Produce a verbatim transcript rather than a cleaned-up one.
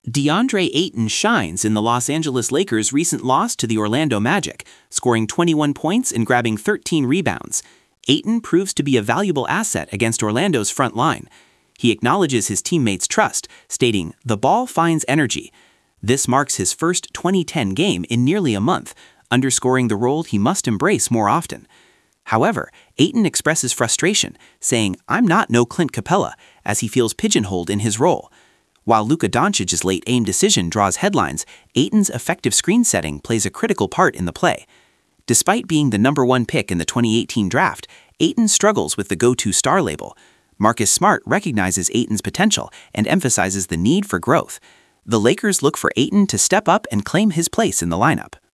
DeAndre Ayton shines in the Los Angeles Lakers' recent loss to the Orlando Magic, scoring twenty-one points and grabbing thirteen rebounds. Ayton proves to be a valuable asset against Orlando's front line. He acknowledges his teammates' trust, stating, "The ball finds energy." This marks his first twenty ten game in nearly a month, underscoring the role he must embrace more often. However, Ayton expresses frustration, saying, "I'm not no Clint Capella," as he feels pigeonholed in his role. While Luka Doncic's late aim decision draws headlines, Ayton's effective screen setting plays a critical part in the play. Despite being the number one pick in the twenty eighteen draft, Ayton struggles with the go-to star label. Marcus Smart recognizes Ayton's potential and emphasizes the need for growth. The Lakers look for Ayton to step up and claim his place in the lineup.